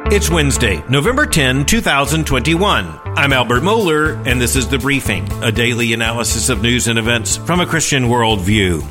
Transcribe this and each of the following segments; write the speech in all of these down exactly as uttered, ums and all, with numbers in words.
It's Wednesday, November tenth, twenty twenty-one. I'm Albert Mohler, and this is The Briefing, a daily analysis of news and events from a Christian worldview.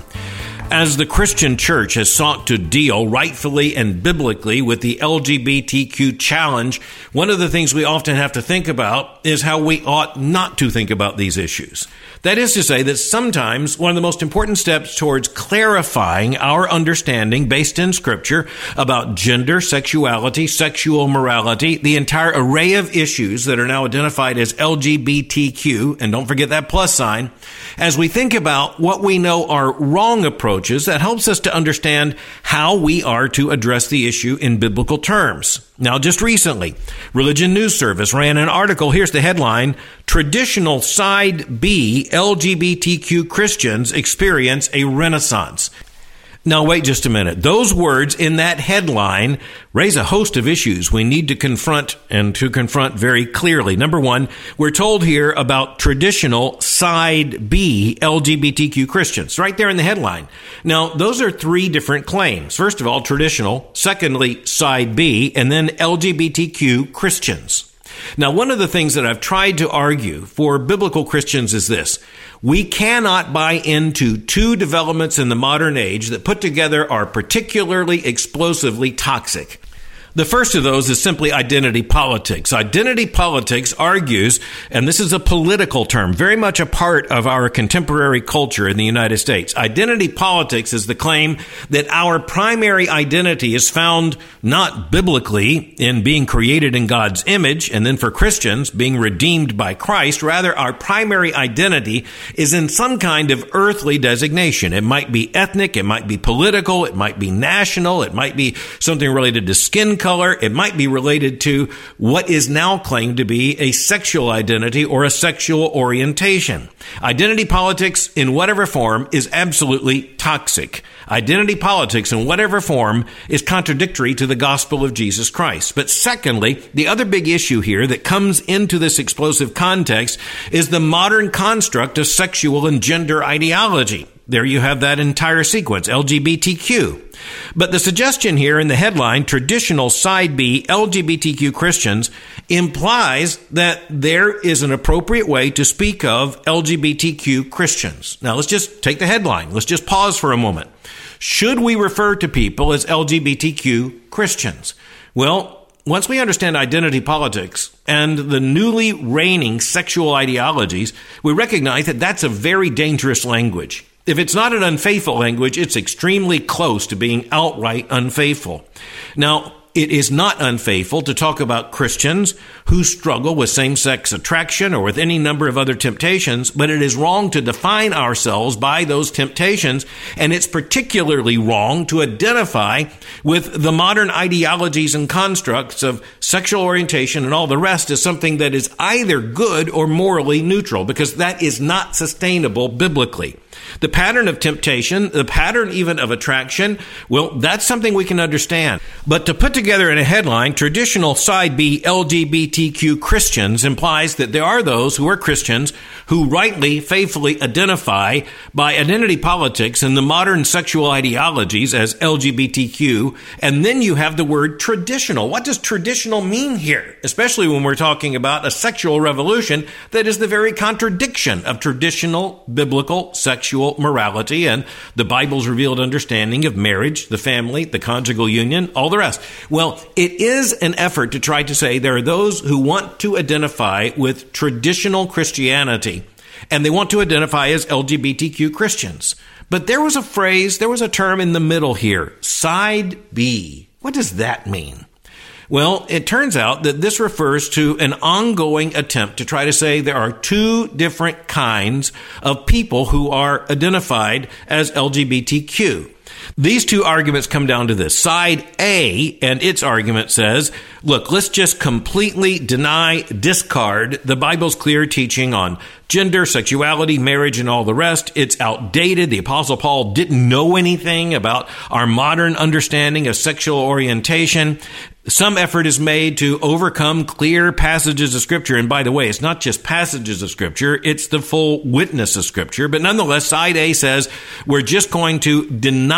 As the Christian church has sought to deal rightfully and biblically with the L G B T Q challenge, one of the things we often have to think about is how we ought not to think about these issues. That is to say that sometimes one of the most important steps towards clarifying our understanding based in Scripture about gender, sexuality, sexual morality, the entire array of issues that are now identified as L G B T Q, and don't forget that plus sign, as we think about what we know are wrong approaches, that helps us to understand how we are to address the issue in biblical terms. Now, just recently, Religion News Service ran an article. Here's the headline: Traditional Side B L G B T Q Christians Experience a Renaissance. Now, wait just a minute. Those words in that headline raise a host of issues we need to confront and to confront very clearly. Number one, we're told here about traditional side B L G B T Q Christians, right there in the headline. Now, those are three different claims. First of all, traditional. Secondly, side B, and then L G B T Q Christians. Now, one of the things that I've tried to argue for biblical Christians is this: we cannot buy into two developments in the modern age that put together are particularly explosively toxic. The first of those is simply identity politics. Identity politics argues, and this is a political term, very much a part of our contemporary culture in the United States. Identity politics is the claim that our primary identity is found not biblically in being created in God's image, and then for Christians, being redeemed by Christ. Rather, our primary identity is in some kind of earthly designation. It might be ethnic, it might be political, it might be national, it might be something related to skin color. Color, it might be related to what is now claimed to be a sexual identity or a sexual orientation. Identity politics in whatever form is absolutely toxic. Identity politics in whatever form is contradictory to the gospel of Jesus Christ. But secondly, the other big issue here that comes into this explosive context is the modern construct of sexual and gender ideology. There you have that entire sequence, L G B T Q. But the suggestion here in the headline, traditional side B L G B T Q Christians, implies that there is an appropriate way to speak of L G B T Q Christians. Now, let's just take the headline. Let's just pause for a moment. Should we refer to people as L G B T Q Christians? Well, once we understand identity politics and the newly reigning sexual ideologies, we recognize that that's a very dangerous language. If it's not an unfaithful language, it's extremely close to being outright unfaithful. Now, it is not unfaithful to talk about Christians who struggle with same-sex attraction or with any number of other temptations, but it is wrong to define ourselves by those temptations, and it's particularly wrong to identify with the modern ideologies and constructs of sexual orientation and all the rest as something that is either good or morally neutral, because that is not sustainable biblically. The pattern of temptation, the pattern even of attraction, well, that's something we can understand. But to put together in a headline, traditional side B L G B T Q Christians implies that there are those who are Christians who rightly, faithfully identify by identity politics and the modern sexual ideologies as L G B T Q. And then you have the word traditional. What does traditional mean here? Especially when we're talking about a sexual revolution that is the very contradiction of traditional biblical sexual morality and the Bible's revealed understanding of marriage, the family, the conjugal union, all the rest. Well, it is an effort to try to say there are those who want to identify with traditional Christianity, and they want to identify as L G B T Q Christians. But there was a phrase, there was a term in the middle here, side B. What does that mean? Well, it turns out that this refers to an ongoing attempt to try to say there are two different kinds of people who are identified as L G B T Q. These two arguments come down to this. Side A and its argument says, look, let's just completely deny, discard the Bible's clear teaching on gender, sexuality, marriage, and all the rest. It's outdated. The Apostle Paul didn't know anything about our modern understanding of sexual orientation. Some effort is made to overcome clear passages of Scripture. And by the way, it's not just passages of Scripture, it's the full witness of Scripture. But nonetheless, side A says we're just going to deny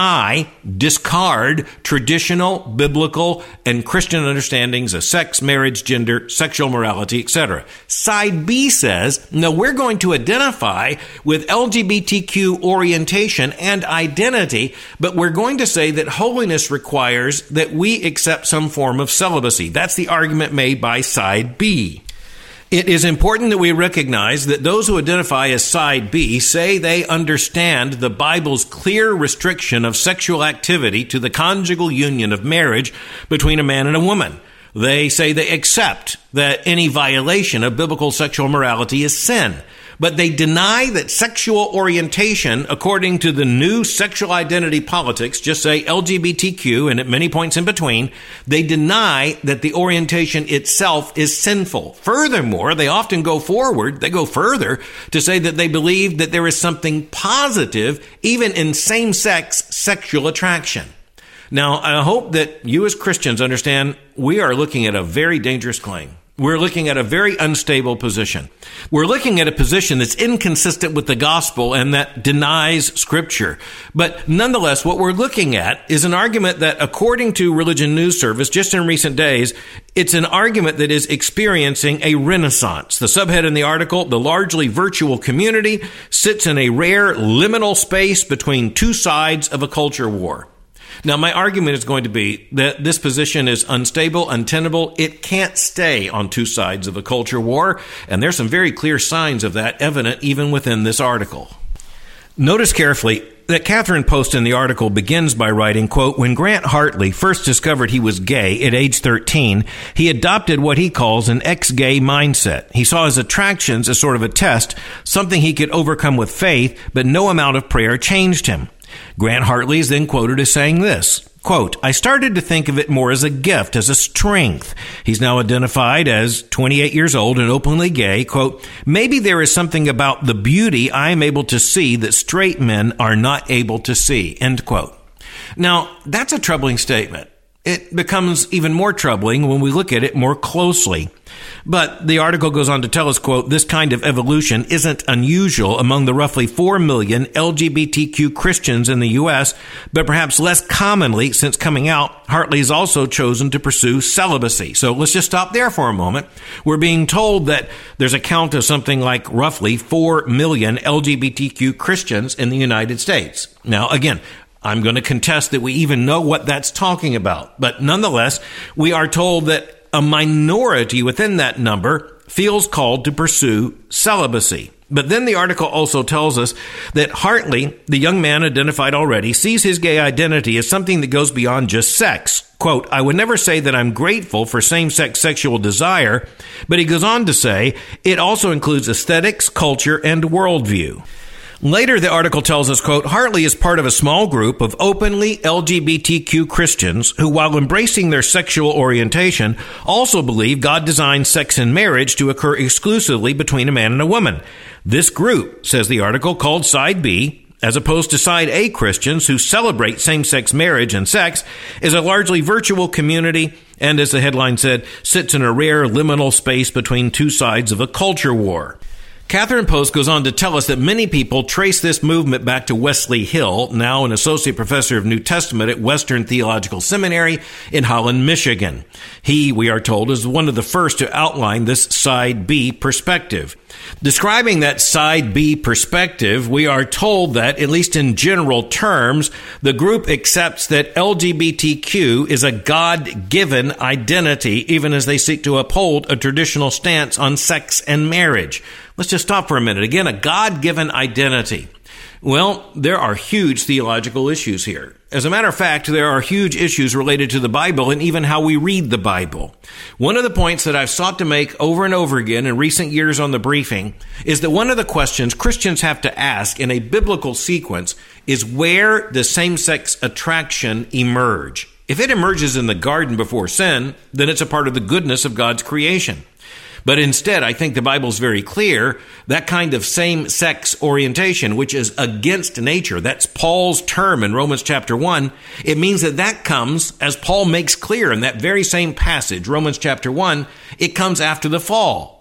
deny, discard traditional, biblical, and Christian understandings of sex, marriage, gender, sexual morality, et cetera. Side B says, no, we're going to identify with L G B T Q orientation and identity, but we're going to say that holiness requires that we accept some form of celibacy. That's the argument made by side B. It is important that we recognize that those who identify as side B say they understand the Bible's clear restriction of sexual activity to the conjugal union of marriage between a man and a woman. They say they accept that any violation of biblical sexual morality is sin. But they deny that sexual orientation, according to the new sexual identity politics, just say L G B T Q and at many points in between, they deny that the orientation itself is sinful. Furthermore, they often go forward, they go further to say that they believe that there is something positive even in same-sex sexual attraction. Now, I hope that you as Christians understand we are looking at a very dangerous claim. We're looking at a very unstable position. We're looking at a position that's inconsistent with the gospel and that denies Scripture. But nonetheless, what we're looking at is an argument that, according to Religion News Service, just in recent days, it's an argument that is experiencing a renaissance. The subhead in the article, the largely virtual community sits in a rare liminal space between two sides of a culture war. Now, my argument is going to be that this position is unstable, untenable. It can't stay on two sides of a culture war, and there's some very clear signs of that evident even within this article. Notice carefully that Catherine Post in the article begins by writing, quote, when Grant Hartley first discovered he was gay at age thirteen, he adopted what he calls an ex-gay mindset. He saw his attractions as sort of a test, something he could overcome with faith, but no amount of prayer changed him. Grant Hartley is then quoted as saying this, quote, I started to think of it more as a gift, as a strength. He's now identified as twenty-eight years old and openly gay. Quote, maybe there is something about the beauty I am able to see that straight men are not able to see, end quote. Now, that's a troubling statement. It becomes even more troubling when we look at it more closely. But the article goes on to tell us, quote, this kind of evolution isn't unusual among the roughly four million L G B T Q Christians in the U S, but perhaps less commonly since coming out, Hartley has also chosen to pursue celibacy. So let's just stop there for a moment. We're being told that there's a count of something like roughly four million L G B T Q Christians in the United States. Now, again, I'm going to contest that we even know what that's talking about. But nonetheless, we are told that a minority within that number feels called to pursue celibacy. But then the article also tells us that Hartley, the young man identified already, sees his gay identity as something that goes beyond just sex. Quote, I would never say that I'm grateful for same-sex sexual desire, but he goes on to say it also includes aesthetics, culture, and worldview. Later, the article tells us, quote, Hartley is part of a small group of openly L G B T Q Christians who, while embracing their sexual orientation, also believe God designed sex and marriage to occur exclusively between a man and a woman. This group, says the article, called Side B, as opposed to Side A Christians who celebrate same-sex marriage and sex, is a largely virtual community and, as the headline said, sits in a rare liminal space between two sides of a culture war. Catherine Post goes on to tell us that many people trace this movement back to Wesley Hill, now an associate professor of New Testament at Western Theological Seminary in Holland, Michigan. He, we are told, is one of the first to outline this Side B perspective. Describing that Side B perspective, we are told that, at least in general terms, the group accepts that L G B T Q is a God-given identity, even as they seek to uphold a traditional stance on sex and marriage. Let's just stop for a minute. Again, a God-given identity. Well, there are huge theological issues here. As a matter of fact, there are huge issues related to the Bible and even how we read the Bible. One of the points that I've sought to make over and over again in recent years on the briefing is that one of the questions Christians have to ask in a biblical sequence is where does same-sex attraction emerge? If it emerges in the garden before sin, then it's a part of the goodness of God's creation. But instead, I think the Bible is very clear, that kind of same-sex orientation, which is against nature, that's Paul's term in Romans chapter one, it means that that comes, as Paul makes clear in that very same passage, Romans chapter one, it comes after the fall.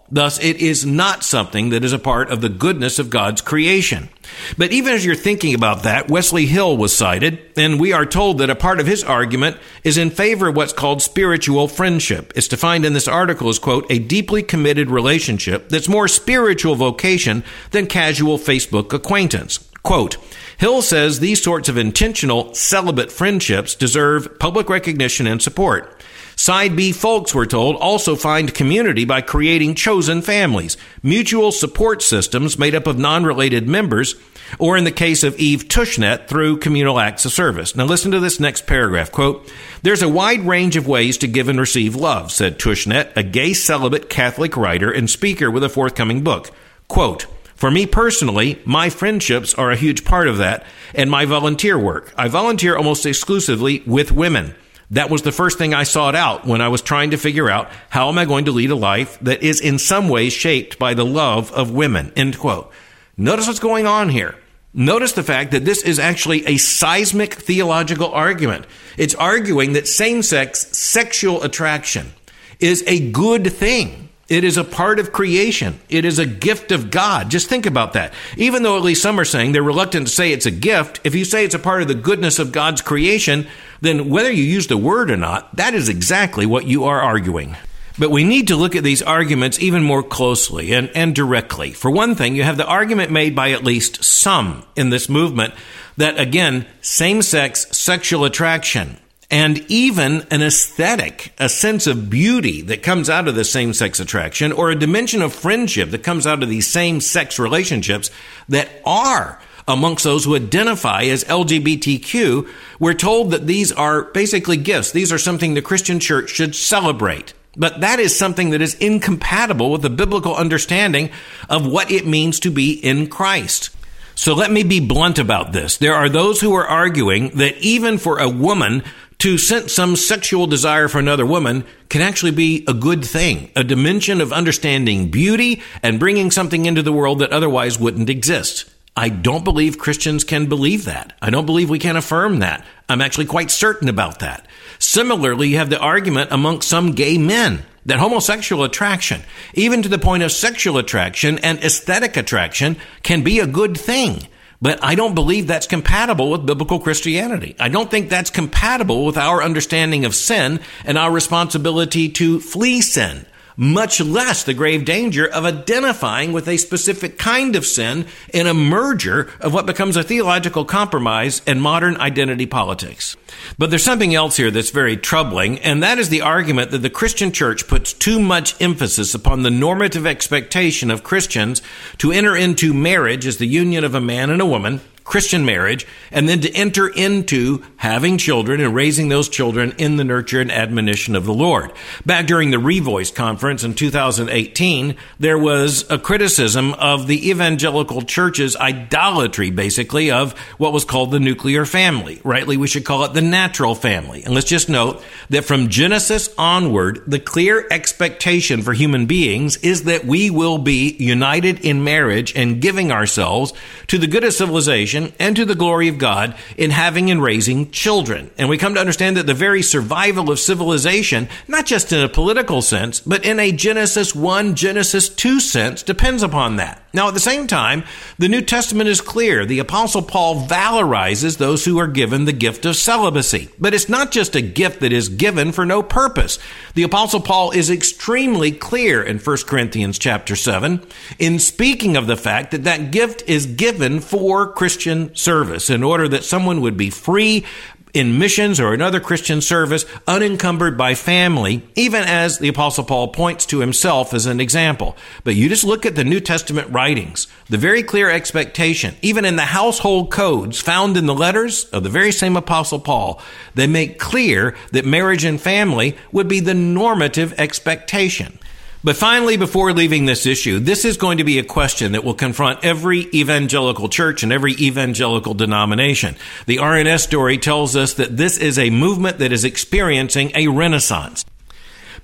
Thus, it is not something that is a part of the goodness of God's creation. But even as you're thinking about that, Wesley Hill was cited, and we are told that a part of his argument is in favor of what's called spiritual friendship. It's defined in this article as, quote, a deeply committed relationship that's more spiritual vocation than casual Facebook acquaintance. Quote, Hill says these sorts of intentional celibate friendships deserve public recognition and support. Side B folks, we're told, also find community by creating chosen families, mutual support systems made up of non-related members, or in the case of Eve Tushnet, through communal acts of service. Now listen to this next paragraph. Quote, there's a wide range of ways to give and receive love, said Tushnet, a gay celibate Catholic writer and speaker with a forthcoming book. Quote, for me personally, my friendships are a huge part of that, and my volunteer work. I volunteer almost exclusively with women. That was the first thing I sought out when I was trying to figure out how am I going to lead a life that is in some ways shaped by the love of women, end quote. Notice what's going on here. Notice the fact that this is actually a seismic theological argument. It's arguing that same-sex sexual attraction is a good thing. It is a part of creation. It is a gift of God. Just think about that. Even though at least some are saying they're reluctant to say it's a gift, if you say it's a part of the goodness of God's creation, then whether you use the word or not, that is exactly what you are arguing. But we need to look at these arguments even more closely and, and directly. For one thing, you have the argument made by at least some in this movement that, again, same-sex sexual attraction and even an aesthetic, a sense of beauty that comes out of the same-sex attraction, or a dimension of friendship that comes out of these same-sex relationships that are amongst those who identify as L G B T Q, we're told that these are basically gifts. These are something the Christian church should celebrate. But that is something that is incompatible with the biblical understanding of what it means to be in Christ. So let me be blunt about this. There are those who are arguing that even for a woman to sense some sexual desire for another woman can actually be a good thing, a dimension of understanding beauty and bringing something into the world that otherwise wouldn't exist. I don't believe Christians can believe that. I don't believe we can affirm that. I'm actually quite certain about that. Similarly, you have the argument amongst some gay men that homosexual attraction, even to the point of sexual attraction and aesthetic attraction, can be a good thing. But I don't believe that's compatible with biblical Christianity. I don't think that's compatible with our understanding of sin and our responsibility to flee sin, much less the grave danger of identifying with a specific kind of sin in a merger of what becomes a theological compromise and modern identity politics. But there's something else here that's very troubling, and that is the argument that the Christian church puts too much emphasis upon the normative expectation of Christians to enter into marriage as the union of a man and a woman, Christian marriage, and then to enter into having children and raising those children in the nurture and admonition of the Lord. Back during the Revoice conference in two thousand eighteen, there was a criticism of the evangelical church's idolatry, basically, of what was called the nuclear family. Rightly, we should call it the natural family. And let's just note that from Genesis onward, the clear expectation for human beings is that we will be united in marriage and giving ourselves to the good of civilization and to the glory of God in having and raising children. And we come to understand that the very survival of civilization, not just in a political sense, but in a Genesis one, Genesis two sense, depends upon that. Now, at the same time, the New Testament is clear. The Apostle Paul valorizes those who are given the gift of celibacy. But it's not just a gift that is given for no purpose. The Apostle Paul is extremely clear in First Corinthians chapter seven in speaking of the fact that that gift is given for Christian service in order that someone would be free in missions or another Christian service, unencumbered by family, even as the Apostle Paul points to himself as an example. But you just look at the New Testament writings, the very clear expectation, even in the household codes found in the letters of the very same Apostle Paul, they make clear that marriage and family would be the normative expectation. But finally, before leaving this issue, this is going to be a question that will confront every evangelical church and every evangelical denomination. The R N S story tells us that this is a movement that is experiencing a renaissance.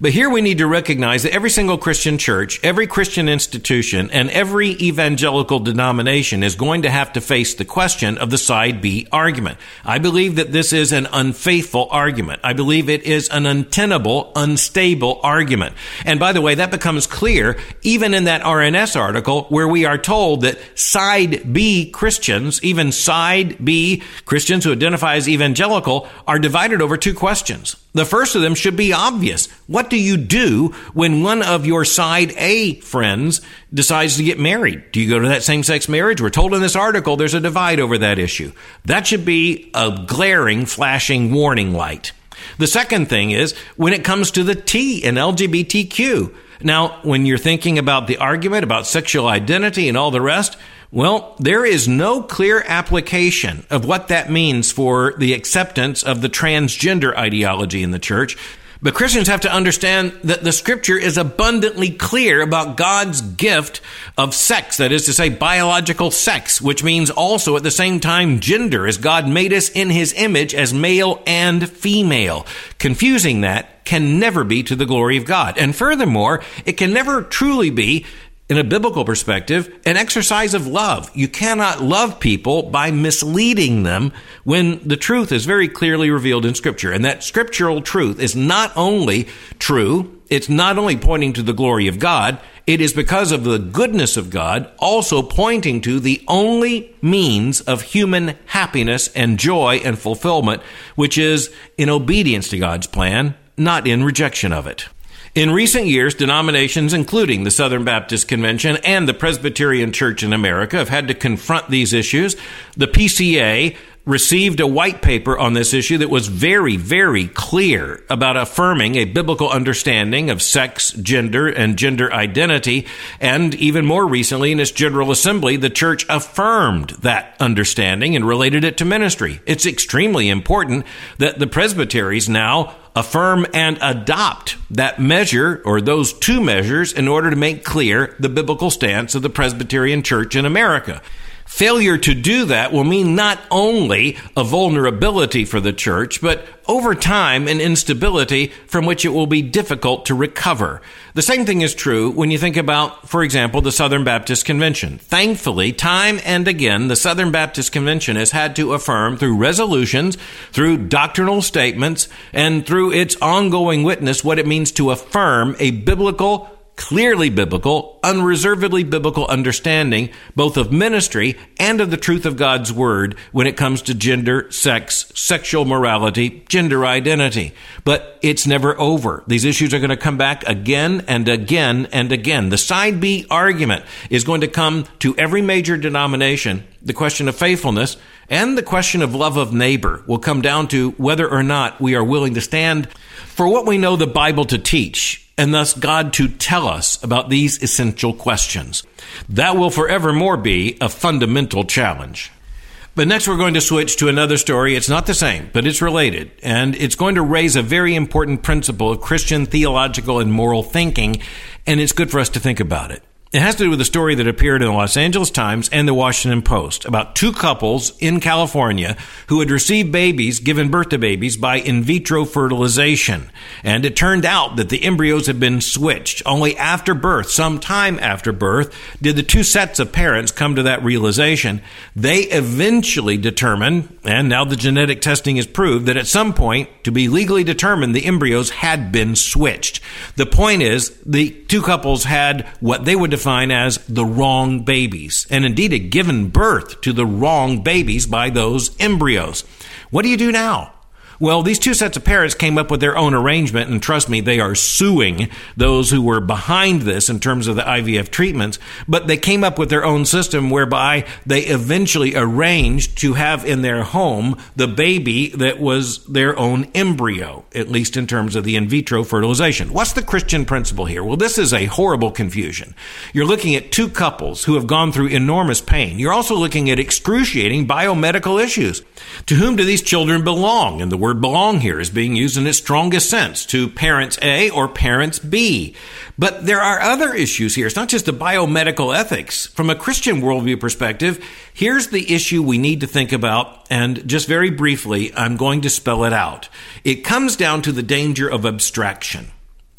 But here we need to recognize that every single Christian church, every Christian institution, and every evangelical denomination is going to have to face the question of the side B argument. I believe that this is an unfaithful argument. I believe it is an untenable, unstable argument. And by the way, that becomes clear even in that R N S article where we are told that side B Christians, even side B Christians who identify as evangelical, are divided over two questions. The first of them should be obvious. What do you do when one of your side A friends decides to get married? Do you go to that same-sex marriage? We're told in this article there's a divide over that issue. That should be a glaring, flashing warning light. The second thing is when it comes to the T in L G B T Q. Now, when you're thinking about the argument about sexual identity and all the rest, well, there is no clear application of what that means for the acceptance of the transgender ideology in the church. But Christians have to understand that the scripture is abundantly clear about God's gift of sex, that is to say, biological sex, which means also at the same time gender, as God made us in his image as male and female. Confusing that can never be to the glory of God. And furthermore, it can never truly be, in a biblical perspective, an exercise of love. You cannot love people by misleading them when the truth is very clearly revealed in Scripture. And that scriptural truth is not only true, it's not only pointing to the glory of God, it is because of the goodness of God also pointing to the only means of human happiness and joy and fulfillment, which is in obedience to God's plan, not in rejection of it. In recent years, denominations, including the Southern Baptist Convention and the Presbyterian Church in America, have had to confront these issues. The P C A received a white paper on this issue that was very, very clear about affirming a biblical understanding of sex, gender, and gender identity. And even more recently, in its General Assembly, the church affirmed that understanding and related it to ministry. It's extremely important that the presbyteries now affirm and adopt that measure or those two measures in order to make clear the biblical stance of the Presbyterian Church in America. Failure to do that will mean not only a vulnerability for the church, but over time an instability from which it will be difficult to recover. The same thing is true when you think about, for example, the Southern Baptist Convention. Thankfully, time and again, the Southern Baptist Convention has had to affirm through resolutions, through doctrinal statements, and through its ongoing witness what it means to affirm a biblical, clearly biblical, unreservedly biblical understanding both of ministry and of the truth of God's word when it comes to gender, sex, sexual morality, gender identity. But it's never over. These issues are going to come back again and again and again. The side B argument is going to come to every major denomination. The question of faithfulness and the question of love of neighbor will come down to whether or not we are willing to stand for what we know the Bible to teach, and thus God to tell us about these essential questions. That will forevermore be a fundamental challenge. But next we're going to switch to another story. It's not the same, but it's related, and it's going to raise a very important principle of Christian theological and moral thinking, and it's good for us to think about it. It has to do with a story that appeared in the Los Angeles Times and the Washington Post about two couples in California who had received babies, given birth to babies by in vitro fertilization. And it turned out that the embryos had been switched. Only after birth, some time after birth, did the two sets of parents come to that realization. They eventually determined, and now the genetic testing has proved, that at some point, to be legally determined, the embryos had been switched. The point is, the two couples had what they would define as the wrong babies, and indeed had given birth to the wrong babies by those embryos. What do you do now? Well, these two sets of parents came up with their own arrangement, and trust me, they are suing those who were behind this in terms of the I V F treatments, but they came up with their own system whereby they eventually arranged to have in their home the baby that was their own embryo, at least in terms of the in vitro fertilization. What's the Christian principle here? Well, this is a horrible confusion. You're looking at two couples who have gone through enormous pain. You're also looking at excruciating biomedical issues. To whom do these children belong? And the word belong here is being used in its strongest sense, to parents A or parents B. But there are other issues here. It's not just the biomedical ethics. From a Christian worldview perspective, here's the issue we need to think about, and just very briefly, I'm going to spell it out. It comes down to the danger of abstraction.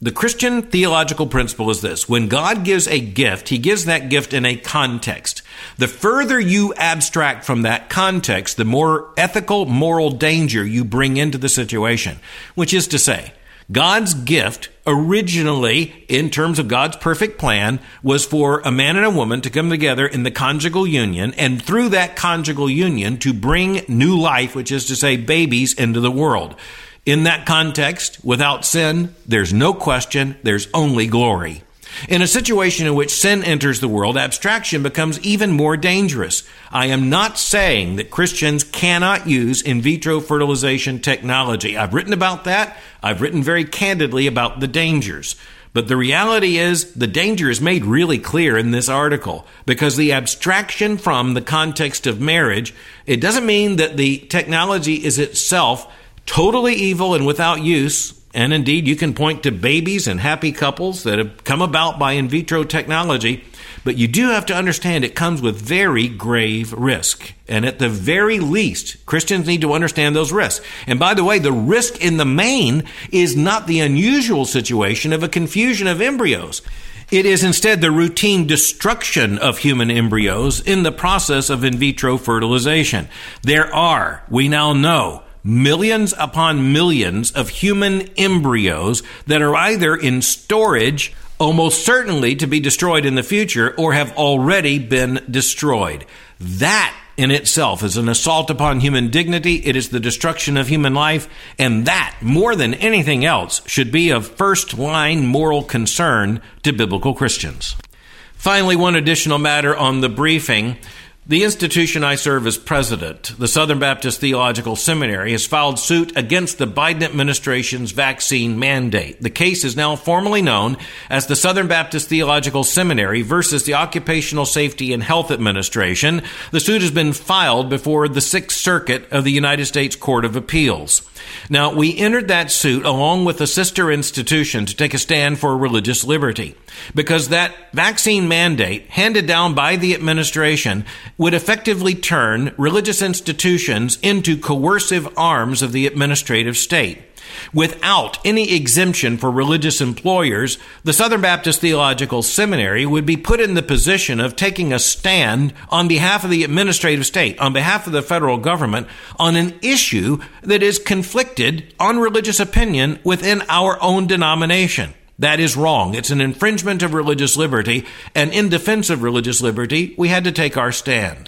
The Christian theological principle is this. When God gives a gift, he gives that gift in a context. The further you abstract from that context, the more ethical, moral danger you bring into the situation. Which is to say, God's gift originally, in terms of God's perfect plan, was for a man and a woman to come together in the conjugal union, and through that conjugal union to bring new life, which is to say babies, into the world. In that context, without sin, there's no question, there's only glory. In a situation in which sin enters the world, abstraction becomes even more dangerous. I am not saying that Christians cannot use in vitro fertilization technology. I've written about that. I've written very candidly about the dangers. But the reality is the danger is made really clear in this article, because the abstraction from the context of marriage, it doesn't mean that the technology is itself totally evil and without use. And indeed, you can point to babies and happy couples that have come about by in vitro technology. But you do have to understand it comes with very grave risk. And at the very least, Christians need to understand those risks. And by the way, the risk in the main is not the unusual situation of a confusion of embryos. It is instead the routine destruction of human embryos in the process of in vitro fertilization. There are, we now know, millions upon millions of human embryos that are either in storage, almost certainly to be destroyed in the future, or have already been destroyed. That in itself is an assault upon human dignity. It is the destruction of human life, and that, more than anything else, should be of first-line moral concern to biblical Christians. Finally, one additional matter on the briefing. The institution I serve as president, the Southern Baptist Theological Seminary, has filed suit against the Biden administration's vaccine mandate. The case is now formally known as the Southern Baptist Theological Seminary versus the Occupational Safety and Health Administration. The suit has been filed before the Sixth Circuit of the United States Court of Appeals. Now, we entered that suit along with a sister institution to take a stand for religious liberty, because that vaccine mandate handed down by the administration would effectively turn religious institutions into coercive arms of the administrative state. Without any exemption for religious employers, the Southern Baptist Theological Seminary would be put in the position of taking a stand on behalf of the administrative state, on behalf of the federal government, on an issue that is conflicted on religious opinion within our own denomination. That is wrong. It's an infringement of religious liberty, and in defense of religious liberty, we had to take our stand.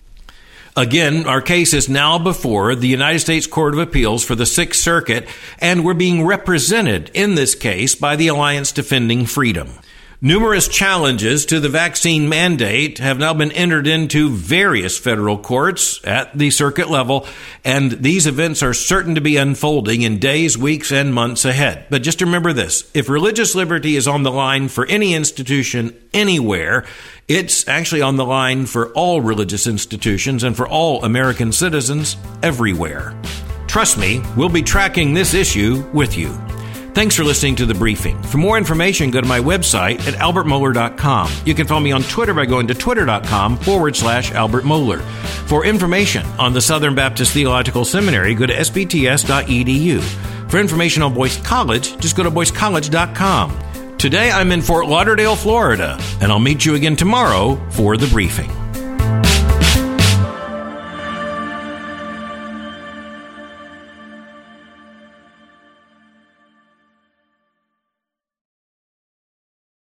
Again, our case is now before the United States Court of Appeals for the Sixth Circuit, and we're being represented in this case by the Alliance Defending Freedom. Numerous challenges to the vaccine mandate have now been entered into various federal courts at the circuit level, and these events are certain to be unfolding in days, weeks, and months ahead. But just remember this: if religious liberty is on the line for any institution anywhere, it's actually on the line for all religious institutions and for all American citizens everywhere. Trust me, we'll be tracking this issue with you. Thanks for listening to The Briefing. For more information, go to my website at albert mohler dot com. You can follow me on Twitter by going to twitter.com forward slash Albert Mohler. For information on the Southern Baptist Theological Seminary, go to s b t s dot e d u. For information on Boyce College, just go to boyce college dot com. Today I'm in Fort Lauderdale, Florida, and I'll meet you again tomorrow for The Briefing.